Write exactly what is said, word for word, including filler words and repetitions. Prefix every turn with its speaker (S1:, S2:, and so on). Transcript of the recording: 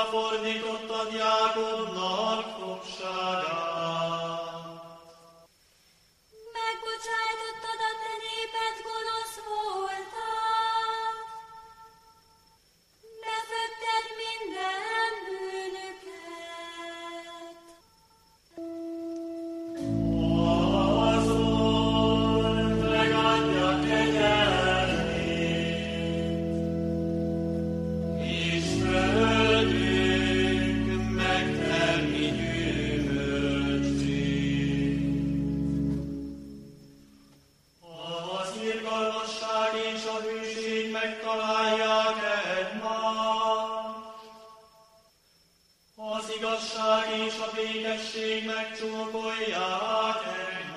S1: fordítottad Jákobnak fogságát.
S2: Megbocsájtottad a te néped gonosz voltát, befökted minden bűnüket.
S1: Azon megadja kegyelmét, és földünk megtermi gyümölcsét. Az irgalmasság és a hűség megtalálják egymást, az igazság és a békesség megcsókolják egymást.